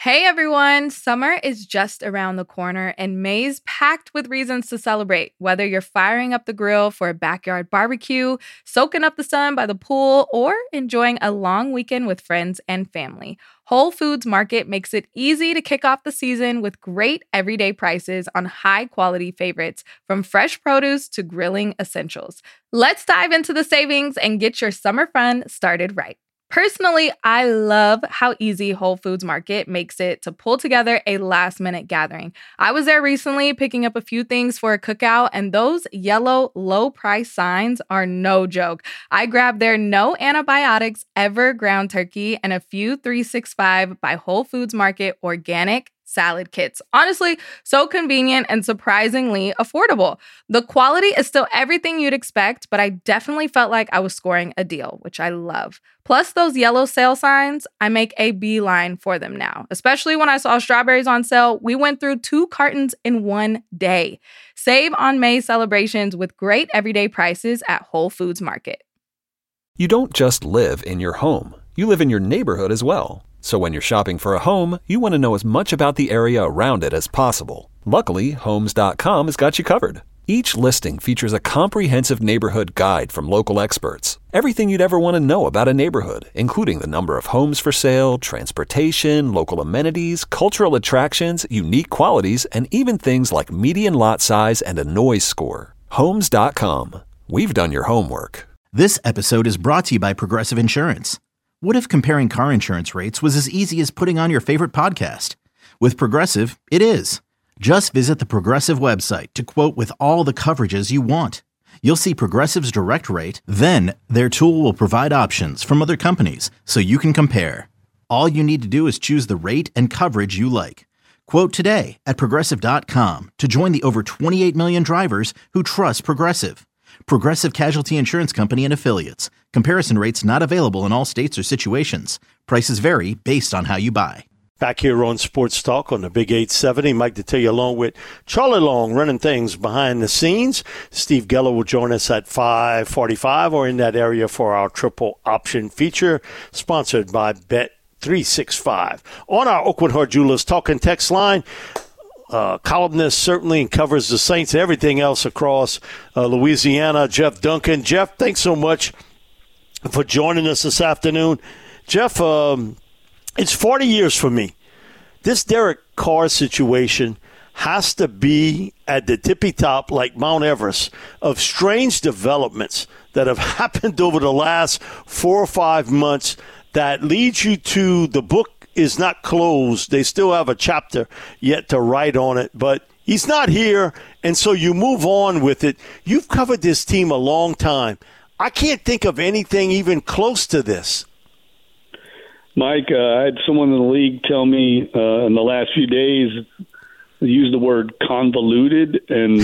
Hey everyone, summer is just around the corner and May's packed with reasons to celebrate. Whether you're firing up the grill for a backyard barbecue, soaking up the sun by the pool, or enjoying a long weekend with friends and family, Whole Foods Market makes it easy to kick off the season with great everyday prices on high-quality favorites, from fresh produce to grilling essentials. Let's dive into the savings and get your summer fun started right. Personally, I love how easy Whole Foods Market makes it to pull together a last-minute gathering. I was there recently picking up a few things for a cookout, and those yellow low-price signs are no joke. I grabbed their no antibiotics ever ground turkey and a few 365 by Whole Foods Market organic salad kits. Honestly, so convenient and surprisingly affordable. The quality is still everything you'd expect, but I definitely felt like I was scoring a deal, which I love. Plus, those yellow sale signs, I make a beeline for them now. Especially when I saw strawberries on sale, we went through 2 cartons in one day. Save on May celebrations with great everyday prices at Whole Foods Market. You don't just live in your home. You live in your neighborhood as well. So when you're shopping for a home, you want to know as much about the area around it as possible. Luckily, Homes.com has got you covered. Each listing features a comprehensive neighborhood guide from local experts. Everything you'd ever want to know about a neighborhood, including the number of homes for sale, transportation, local amenities, cultural attractions, unique qualities, and even things like median lot size and a noise score. Homes.com. We've done your homework. This episode is brought to you by Progressive Insurance. What if comparing car insurance rates was as easy as putting on your favorite podcast? With Progressive, it is. Just visit the Progressive website to quote with all the coverages you want. You'll see Progressive's direct rate, then their tool will provide options from other companies so you can compare. All you need to do is choose the rate and coverage you like. Quote today at Progressive.com to join the over 28 million drivers who trust Progressive. Progressive Casualty Insurance Company and Affiliates. Comparison rates not available in all states or situations. Prices vary based on how you buy. Back here on Sports Talk on the Big 870. Mike Detillier along with Charlie Long running things behind the scenes. Steve Geller will join us at 5:45 or in that area for our triple option feature sponsored by Bet365. On our Oakwood Heart Jewelers Talking text line, columnist certainly covers the Saints and everything else across Louisiana, Jeff Duncan. Jeff, thanks so much for joining us this afternoon. Jeff, it's 40 years for me. This Derek Carr situation has to be at the tippy top, like Mount Everest, of strange developments that have happened over the last 4 or 5 months that leads you to the book is not closed. They still have a chapter yet to write on it, but he's not here, and so you move on with it. You've covered this team a long time. I can't think of anything even close to this. Mike, I had someone in the league tell me in the last few days, use the word convoluted, and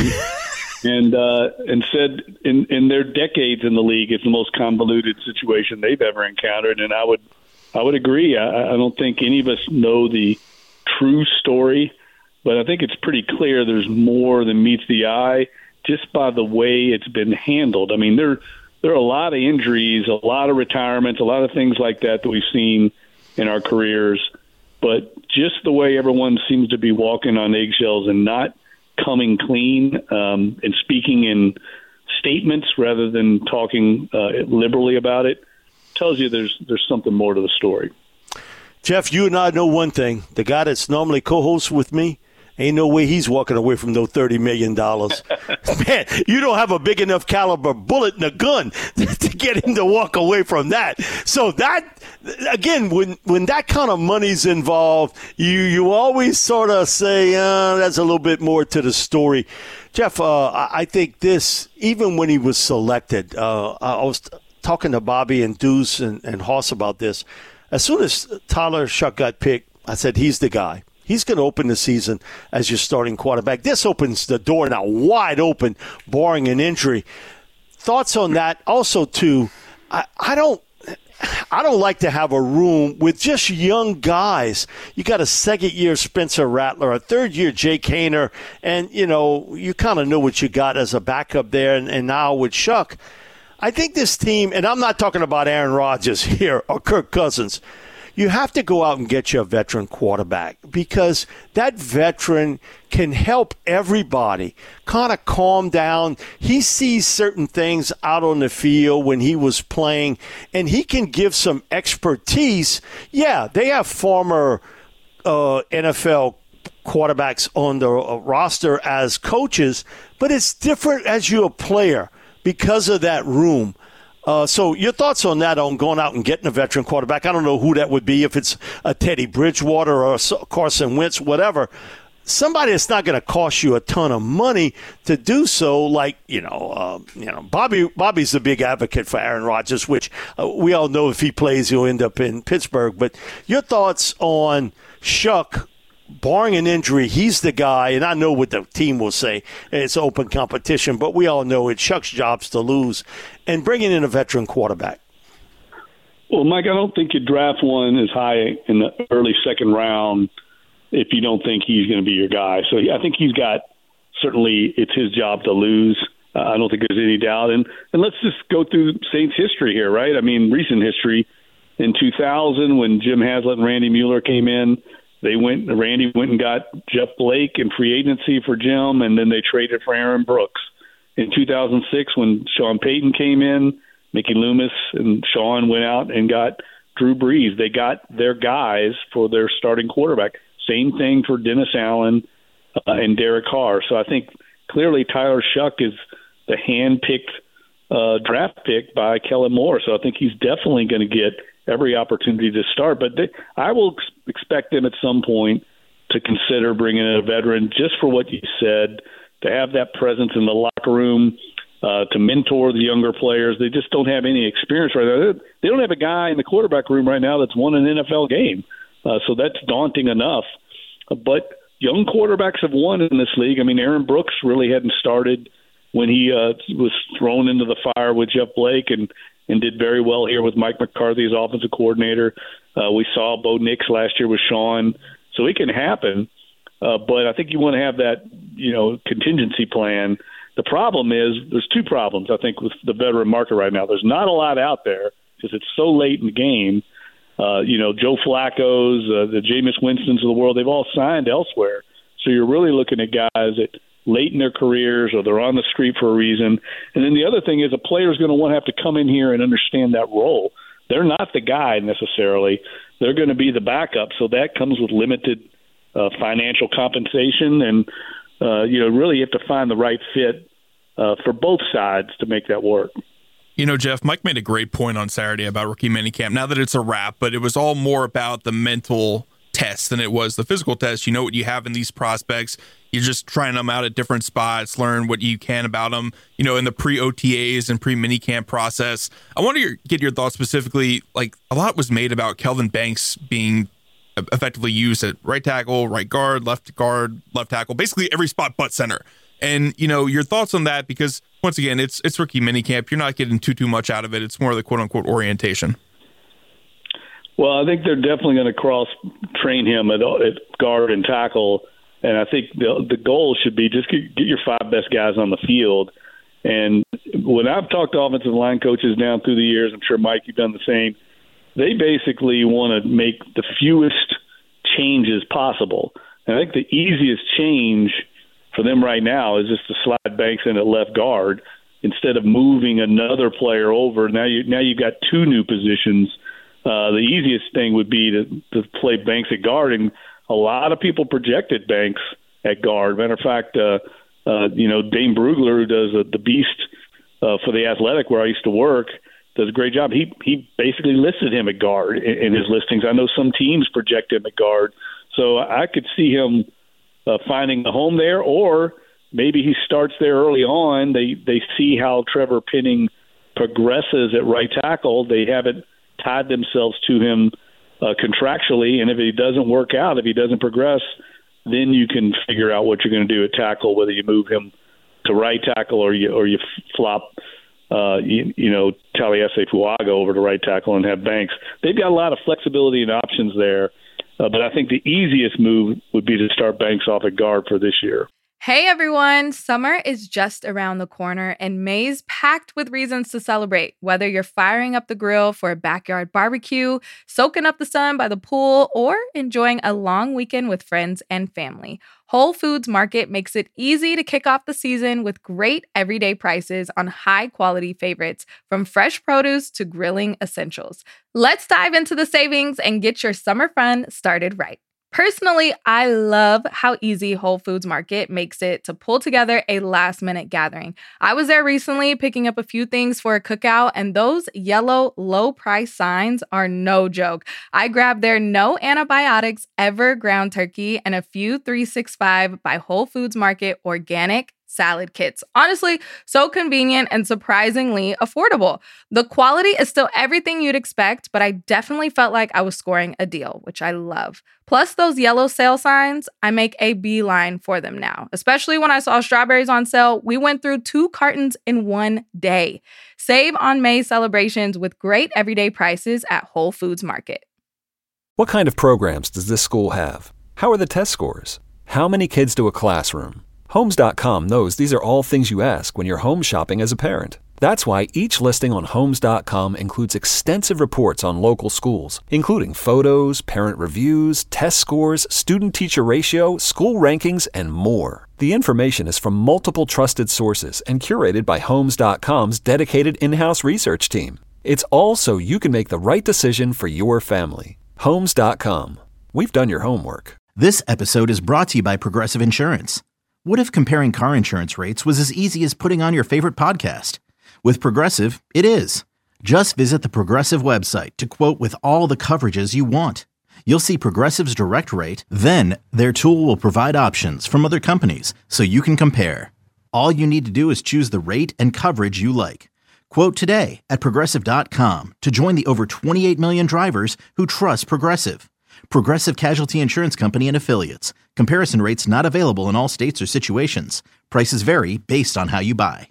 said in their decades in the league, it's the most convoluted situation they've ever encountered, and I would agree. I don't think any of us know the true story, but I think it's pretty clear there's more than meets the eye just by the way it's been handled. I mean, there are a lot of injuries, a lot of retirements, a lot of things like that we've seen in our careers, but just the way everyone seems to be walking on eggshells and not coming clean and speaking in statements rather than talking liberally about it tells you there's something more to the story. Jeff, you and I know one thing. The guy that's normally co-hosts with me, ain't no way he's walking away from no $30 million. Man, you don't have a big enough caliber bullet in a gun to get him to walk away from that. So that, again, when that kind of money's involved, you always sort of say, there's a little bit more to the story. Jeff, I think this, even when he was selected, I was talking to Bobby and Deuce and Hoss about this. As soon as Tyler Shough got picked, I said, he's the guy. He's going to open the season as your starting quarterback. This opens the door now wide open, barring an injury. Thoughts on that? Also, too, I don't like to have a room with just young guys. You got a second-year Spencer Rattler, a third-year Jake Haener, and, you kind of know what you got as a backup there. And now with Shough, I think this team, and I'm not talking about Aaron Rodgers here or Kirk Cousins, you have to go out and get you a veteran quarterback, because that veteran can help everybody kind of calm down. He sees certain things out on the field when he was playing, and he can give some expertise. Yeah, they have former NFL quarterbacks on the roster as coaches, but it's different as you're a player because of that room. So your thoughts on that, on going out and getting a veteran quarterback? I don't know who that would be, if it's a Teddy Bridgewater or a Carson Wentz, whatever. Somebody that's not going to cost you a ton of money to do so, like, Bobby's a big advocate for Aaron Rodgers, which we all know if he plays, he'll end up in Pittsburgh. But your thoughts on Shough? Barring an injury, he's the guy, and I know what the team will say. It's open competition, but we all know it's Shuck's job's to lose. And bringing in a veteran quarterback. Well, Mike, I don't think you draft one as high in the early second round if you don't think he's going to be your guy. So I think he's got, certainly it's his job to lose. I don't think there's any doubt. And let's just go through Saints history here, right? I mean, recent history. In 2000, when Jim Haslett and Randy Mueller came in, Randy went and got Jeff Blake in free agency for Jim, and then they traded for Aaron Brooks. In 2006, when Sean Payton came in, Mickey Loomis and Sean went out and got Drew Brees. They got their guys for their starting quarterback. Same thing for Dennis Allen and Derek Carr. So I think clearly Tyler Shough is the hand-picked draft pick by Kellen Moore. So I think he's definitely going to get every opportunity to start. But I will expect them at some point to consider bringing in a veteran, just for what you said, to have that presence in the locker room, to mentor the younger players. They just don't have any experience right now. They don't have a guy in the quarterback room right now that's won an NFL game. So that's daunting enough. But young quarterbacks have won in this league. I mean, Aaron Brooks really hadn't started when he was thrown into the fire with Jeff Blake and did very well here with Mike McCarthy as offensive coordinator. We saw Bo Nix last year with Sean. So it can happen, but I think you want to have that, contingency plan. The problem is there's two problems, I think, with the veteran market right now. There's not a lot out there because it's so late in the game. Joe Flacco's, the Jameis Winstons of the world, they've all signed elsewhere. So you're really looking at guys that late in their careers, or they're on the street for a reason. And then the other thing is a player is going to want to have to come in here and understand that role. They're not the guy necessarily. They're going to be the backup. So that comes with limited financial compensation. And, really you have to find the right fit for both sides to make that work. Jeff, Mike made a great point on Saturday about rookie minicamp. Now that it's a wrap, but it was all more about the mental test than it was the physical test. You know what you have in these prospects. You're just trying them out at different spots, learn what you can about them, in the pre-OTAs and pre-minicamp process. I want to get your thoughts specifically. Like, a lot was made about Kelvin Banks being effectively used at right tackle, right guard, left tackle, basically every spot but center. And, your thoughts on that, because once again, it's rookie minicamp. You're not getting too much out of it. It's more the quote unquote orientation. Well, I think they're definitely going to cross-train him at guard and tackle, and I think the goal should be just get your five best guys on the field. And when I've talked to offensive line coaches down through the years, I'm sure, Mike, you've done the same, they basically want to make the fewest changes possible. And I think the easiest change for them right now is just to slide Banks in at left guard instead of moving another player over. Now you've got two new positions. The easiest thing would be to play Banks at guard, and a lot of people projected Banks at guard. Matter of fact, Dane Brugler, who does the Beast for The Athletic, where I used to work, does a great job. He basically listed him at guard in his listings. I know some teams project him at guard, so I could see him finding a home there, or maybe he starts there early on. They see how Trevor Penning progresses at right tackle. They haven't tied themselves to him contractually, and if he doesn't work out, if he doesn't progress, then you can figure out what you're going to do at tackle, whether you move him to right tackle or you flop Taliesin Fuaga over to right tackle and have Banks. They've got a lot of flexibility and options there, but I think the easiest move would be to start Banks off at guard for this year. Hey everyone, summer is just around the corner and May's packed with reasons to celebrate. Whether you're firing up the grill for a backyard barbecue, soaking up the sun by the pool, or enjoying a long weekend with friends and family, Whole Foods Market makes it easy to kick off the season with great everyday prices on high-quality favorites, from fresh produce to grilling essentials. Let's dive into the savings and get your summer fun started right. Personally, I love how easy Whole Foods Market makes it to pull together a last-minute gathering. I was there recently picking up a few things for a cookout, and those yellow low-price signs are no joke. I grabbed their no antibiotics ever ground turkey and a few 365 by Whole Foods Market organic salad kits. Honestly, so convenient and surprisingly affordable. The quality is still everything you'd expect, but I definitely felt like I was scoring a deal, which I love. Plus those yellow sale signs, I make a beeline for them now. Especially when I saw strawberries on sale, we went through 2 cartons in one day. Save on May celebrations with great everyday prices at Whole Foods Market. What kind of programs does this school have? How are the test scores? How many kids do a classroom? Homes.com knows these are all things you ask when you're home shopping as a parent. That's why each listing on Homes.com includes extensive reports on local schools, including photos, parent reviews, test scores, student-teacher ratio, school rankings, and more. The information is from multiple trusted sources and curated by Homes.com's dedicated in-house research team. It's all so you can make the right decision for your family. Homes.com. We've done your homework. This episode is brought to you by Progressive Insurance. What if comparing car insurance rates was as easy as putting on your favorite podcast? With Progressive, it is. Just visit the Progressive website to quote with all the coverages you want. You'll see Progressive's direct rate, then their tool will provide options from other companies so you can compare. All you need to do is choose the rate and coverage you like. Quote today at Progressive.com to join the over 28 million drivers who trust Progressive. Progressive Casualty Insurance Company and Affiliates. Comparison rates not available in all states or situations. Prices vary based on how you buy.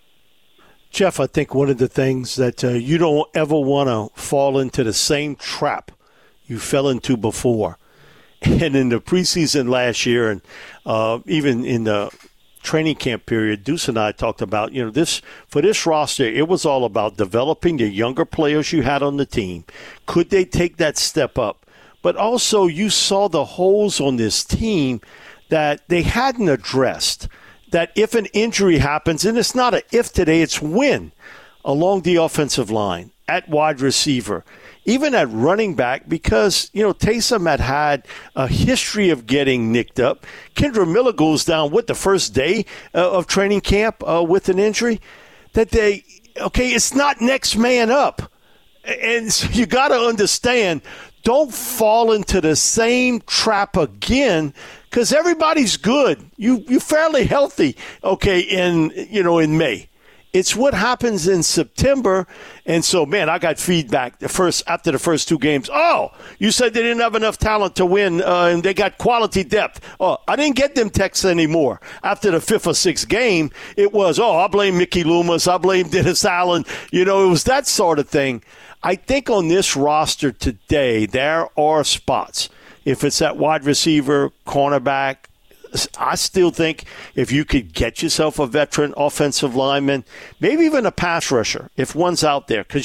Jeff, I think one of the things that you don't ever want to fall into the same trap you fell into before. And in the preseason last year and even in the training camp period, Deuce and I talked about, this roster, it was all about developing the younger players you had on the team. Could they take that step up? But also you saw the holes on this team that they hadn't addressed, that if an injury happens, and it's not an if today, it's when, along the offensive line, at wide receiver, even at running back, because, Taysom had a history of getting nicked up. Kendra Miller goes down with the first day of training camp with an injury, that it's not next man up. And so you got to understand, don't fall into the same trap again, because everybody's good. You're fairly healthy, in May. It's what happens in September. And so, man, I got feedback after the first 2 games. Oh, you said they didn't have enough talent to win, and they got quality depth. Oh, I didn't get them texts anymore. After the 5th or 6th game, it was, I blame Mickey Loomis, I blame Dennis Allen. It was that sort of thing. I think on this roster today, there are spots. If it's at wide receiver, cornerback, I still think if you could get yourself a veteran offensive lineman, maybe even a pass rusher, if one's out there. Because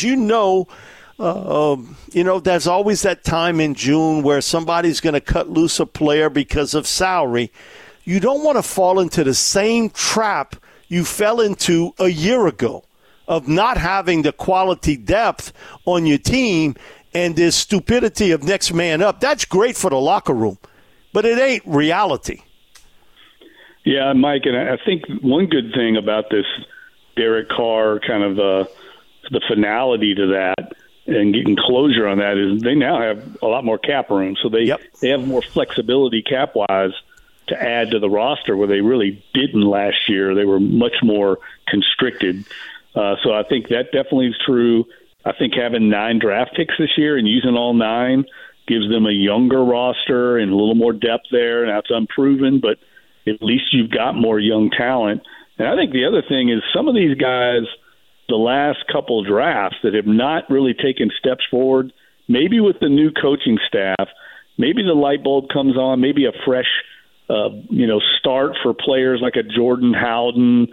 there's always that time in June where somebody's going to cut loose a player because of salary. You don't want to fall into the same trap you fell into a year ago, of not having the quality depth on your team and this stupidity of next man up. That's great for the locker room, but it ain't reality. Yeah, Mike, and I think one good thing about this Derek Carr kind of the finality to that and getting closure on that is they now have a lot more cap room. So they have more flexibility cap-wise to add to the roster where they really didn't last year. They were much more constricted. So I think that definitely is true. I think having 9 draft picks this year and using all 9 gives them a younger roster and a little more depth there. Now it's unproven, but at least you've got more young talent. And I think the other thing is some of these guys, the last couple of drafts that have not really taken steps forward, maybe with the new coaching staff, maybe the light bulb comes on, maybe a fresh start for players like a Jordan Howden.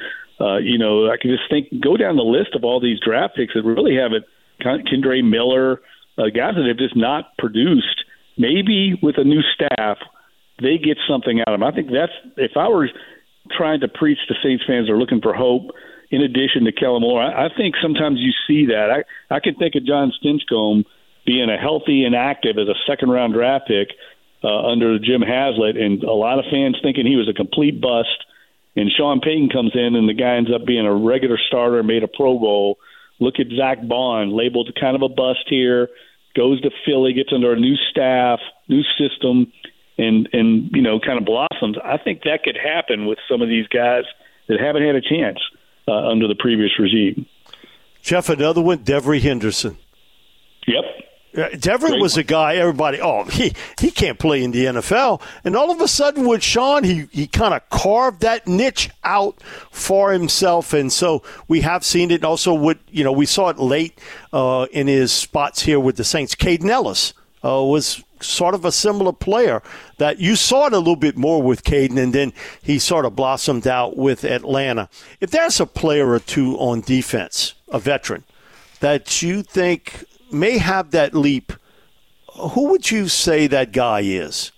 I can just go down the list of all these draft picks that really haven't, Kendre Miller, guys that have just not produced. Maybe with a new staff, they get something out of them. I think that's, if I were trying to preach to Saints fans who are looking for hope, in addition to Kellen Moore, I think sometimes you see that. I can think of John Stinchcomb being a healthy and active as a second-round draft pick under Jim Haslett, and a lot of fans thinking he was a complete bust. And Sean Payton comes in, and the guy ends up being a regular starter, made a Pro Bowl. Look at Zach Bond, labeled kind of a bust here, goes to Philly, gets under a new staff, new system, and kind of blossoms. I think that could happen with some of these guys that haven't had a chance under the previous regime. Jeff, another one, Devery Henderson. Yep. Devery was a guy, everybody, he can't play in the NFL. And all of a sudden with Sean, he kind of carved that niche out for himself. And so we have seen it also we saw it late in his spots here with the Saints. Caden Ellis was sort of a similar player that you saw it a little bit more with Caden, and then he sort of blossomed out with Atlanta. If there's a player or two on defense, a veteran, that you think may have that leap, who would you say that guy is?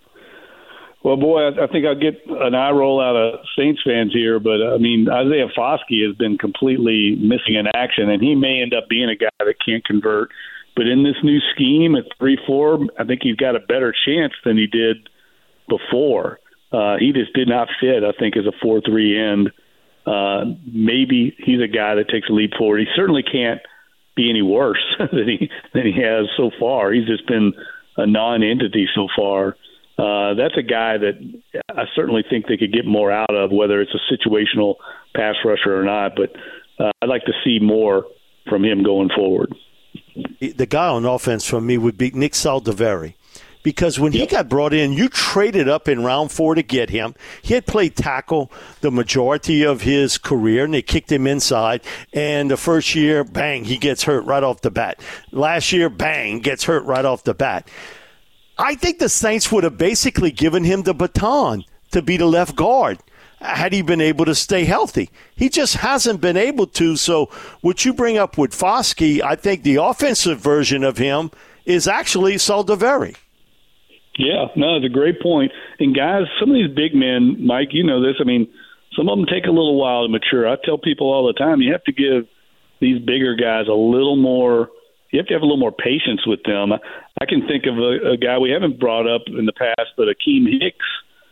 Well, boy, I think I'll get an eye roll out of Saints fans here, but, Isaiah Foskey has been completely missing in action, and he may end up being a guy that can't convert. But in this new scheme at 3-4, I think he's got a better chance than he did before. He just did not fit, I think, as a 4-3 end. Maybe he's a guy that takes a leap forward. He certainly can't be any worse than he has so far. He's just been a non-entity so far. That's a guy that I certainly think they could get more out of, whether it's a situational pass rusher or not. But I'd like to see more from him going forward. The guy on offense for me would be Nick Saldiveri. Because when he got brought in, you traded up in round 4 to get him. He had played tackle the majority of his career, and they kicked him inside. And the first year, bang, he gets hurt right off the bat. Last year, bang, gets hurt right off the bat. I think the Saints would have basically given him the baton to be the left guard had he been able to stay healthy. He just hasn't been able to. So what you bring up with Foskey, I think the offensive version of him is actually Saldiveri. Yeah, no, it's a great point. And guys, some of these big men, Mike, you know this, some of them take a little while to mature. I tell people all the time, you have to give these bigger guys a little more, you have to have a little more patience with them. I can think of a guy we haven't brought up in the past, but Akeem Hicks,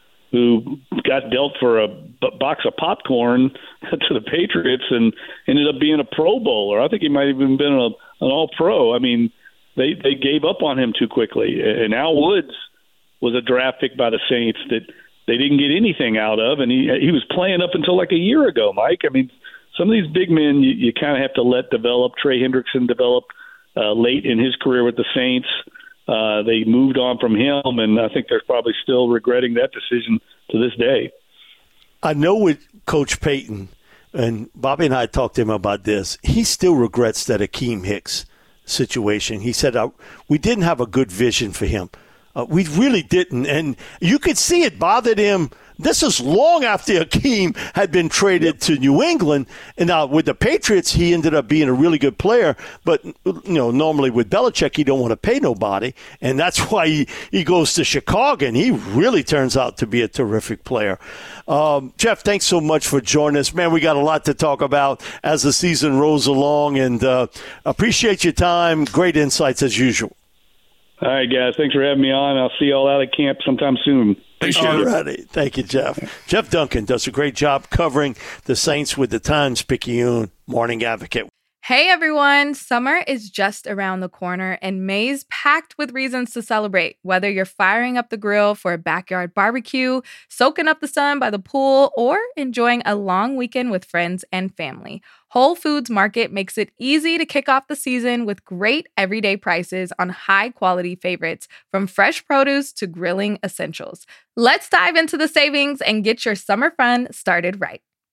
who got dealt for a box of popcorn to the Patriots and ended up being a Pro Bowler. I think he might have even been an All-Pro. They gave up on him too quickly. And Al Woods was a draft pick by the Saints that they didn't get anything out of, and he was playing up until like a year ago, Mike. Some of these big men you kind of have to let develop. Trey Hendrickson developed late in his career with the Saints. They moved on from him, and I think they're probably still regretting that decision to this day. I know with Coach Payton, and Bobby and I talked to him about this, he still regrets that Akeem Hicks situation. He said, we didn't have a good vision for him. We really didn't. And you could see it bothered him. This is long after Akeem had been traded to New England. And now with the Patriots, he ended up being a really good player. But, normally with Belichick, he don't want to pay nobody. And that's why he goes to Chicago, and he really turns out to be a terrific player. Jeff, thanks so much for joining us. Man, we got a lot to talk about as the season rolls along. And appreciate your time. Great insights as usual. All right, guys. Thanks for having me on. I'll see you all out at camp sometime soon. Thanks, Jeff. All righty. Thank you, Jeff. Jeff Duncan does a great job covering the Saints with the Times-Picayune Morning Advocate. Hey everyone, summer is just around the corner and May's packed with reasons to celebrate. Whether you're firing up the grill for a backyard barbecue, soaking up the sun by the pool, or enjoying a long weekend with friends and family, Whole Foods Market makes it easy to kick off the season with great everyday prices on high-quality favorites, from fresh produce to grilling essentials. Let's dive into the savings and get your summer fun started right.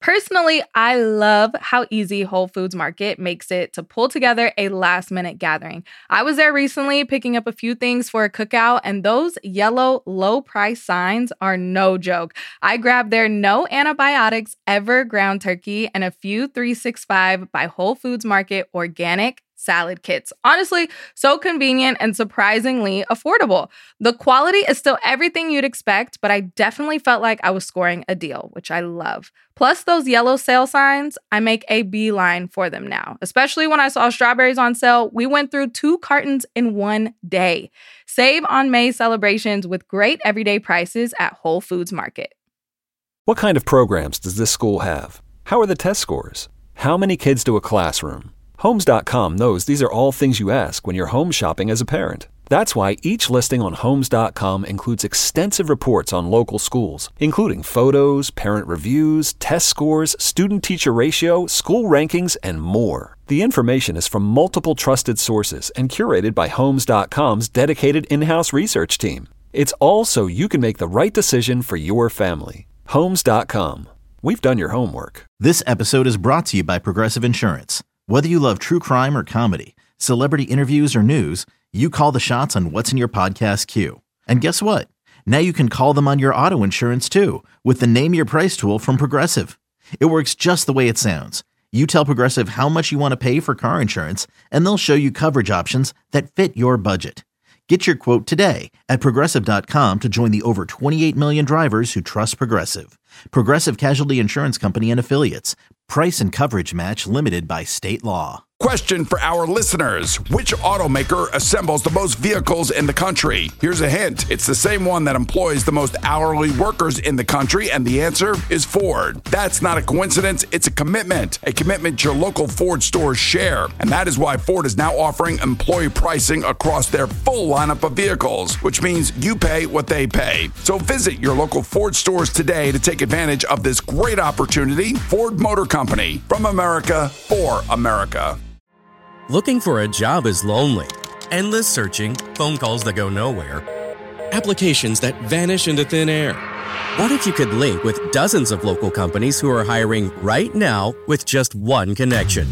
Personally, I love how easy Whole Foods Market makes it to pull together a last-minute gathering. I was there recently picking up a few things for a cookout, and those yellow low-price signs are no joke. I grabbed their no antibiotics ever ground turkey and a few 365 by Whole Foods Market organic salad kits. Honestly, so convenient and surprisingly affordable. The quality is still everything you'd expect, but I definitely felt like I was scoring a deal, which I love. Plus those yellow sale signs, I make a beeline for them now. Especially when I saw strawberries on sale, we went through 2 cartons in one day. Save on May celebrations with great everyday prices at Whole Foods Market. What kind of programs does this school have? How are the test scores? How many kids do a classroom? Homes.com knows these are all things you ask when you're home shopping as a parent. That's why each listing on Homes.com includes extensive reports on local schools, including photos, parent reviews, test scores, student-teacher ratio, school rankings, and more. The information is from multiple trusted sources and curated by Homes.com's dedicated in-house research team. It's all so you can make the right decision for your family. Homes.com. We've done your homework. This episode is brought to you by Progressive Insurance. Whether you love true crime or comedy, celebrity interviews or news, you call the shots on what's in your podcast queue. And guess what? Now you can call them on your auto insurance too with the Name Your Price tool from Progressive. It works just the way it sounds. You tell Progressive how much you want to pay for car insurance, and they'll show you coverage options that fit your budget. Get your quote today at Progressive.com to join the over 28 million drivers who trust Progressive. Progressive Casualty Insurance Company and Affiliates. Price and coverage match limited by state law. Question for our listeners. Which automaker assembles the most vehicles in the country? Here's a hint. It's the same one that employs the most hourly workers in the country, and the answer is Ford. That's not a coincidence. It's a commitment your local Ford stores share. And that is why Ford is now offering employee pricing across their full lineup of vehicles, which means you pay what they pay. So visit your local Ford stores today to take advantage of this great opportunity. Ford Motor Company, from America for America. Looking for a job is lonely. Endless searching, phone calls that go nowhere, applications that vanish into thin air. What if you could link with dozens of local companies who are hiring right now with just one connection?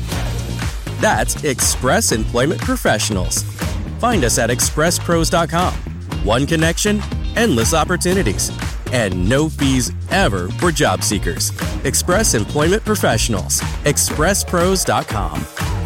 That's Express Employment Professionals. Find us at expresspros.com. One connection, endless opportunities, and no fees ever for job seekers. Express Employment Professionals. expresspros.com.